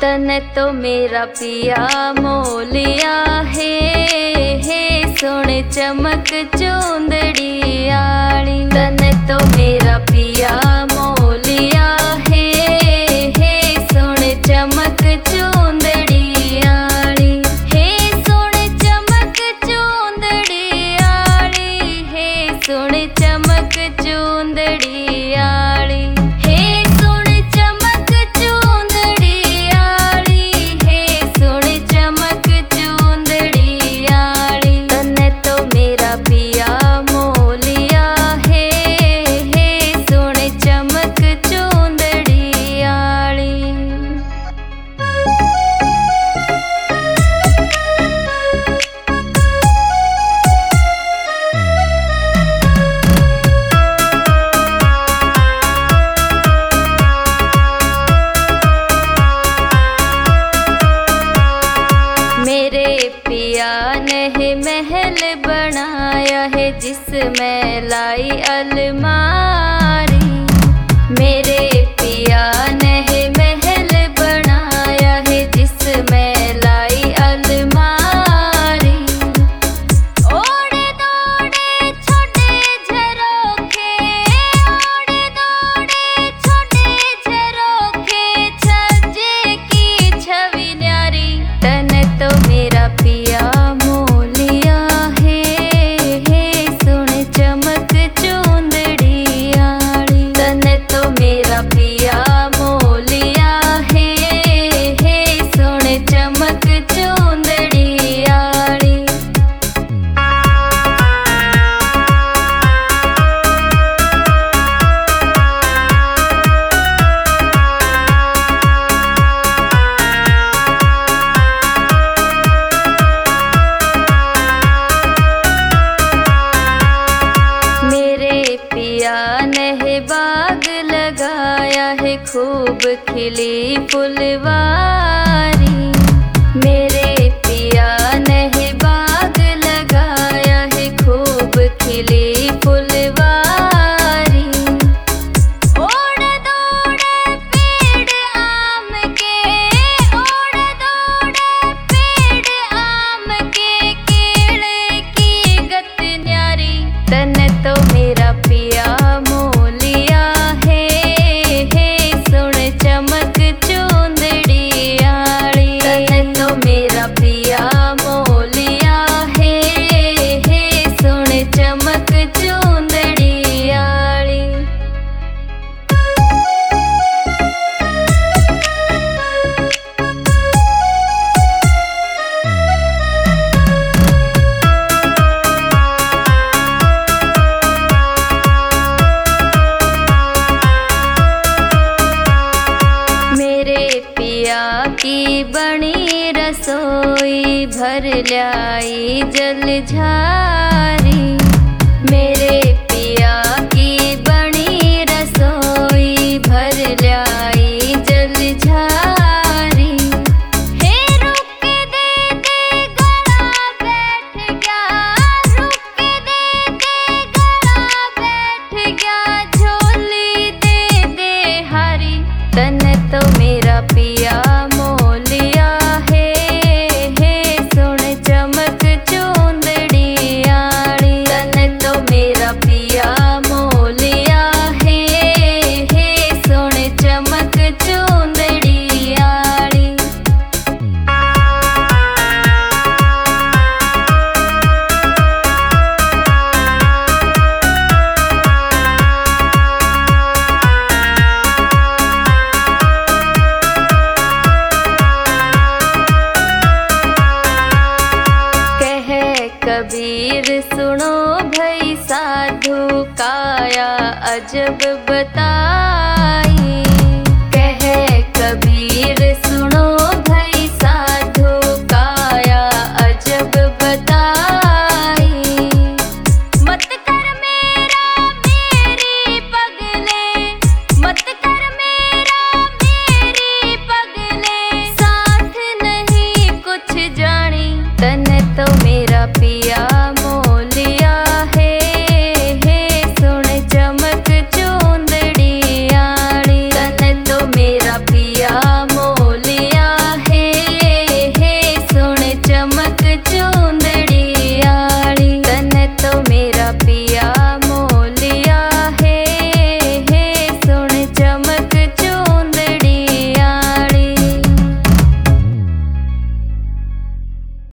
तने तो मेरा पिया मोलिया है सोने चमक चूंदड़ी आली। तने तो मेरा पिया मोलिया है सोने चमक चूंदड़ी आली। है सोने चमक चूंदड़ी आली, है सोने चमक चूंदड़ी आली। महल बनाया है जिसमें लाई अलमारी। मेरे पिया ने महल बनाया है जिसमें लाई अलमारी। ओड़े दौड़े छोटे झरोखे, ओड़े दौड़े छोटे झरोखे, छज्जे की छवि न्यारी। तने तो मेरा पिया बाग लगाया है खूब खिली फुलवारी। मेरे पिया ने बाग लगाया है खूब खिली फुलवारी। ओड़े दौड़े पेड़ आम के, ओड़े दौड़े पेड़ आम के, केले की गत न्यारी। तने तो मेरा पिया की बनी रसोई भर लाई जल झारी। मेरे पिया की बनी रसोई भर लाई जल झारी। हे रुक दे गला बैठ गया, रुक दे गला बैठ गया, झोली दे हारी। तने तो मेरा पिया कबीर सुनो भई साधु काया अजब बताई। कहे कबीर सुनो भई साधु काया अजब बताई। मत कर मेरा मेरी पगले, मत कर मेरा मेरी पगले, साथ नहीं कुछ जानी। तने तो मेरा पिया मोलिया है सोने चमक चूंदड़ी आली। तने तो मेरा पिया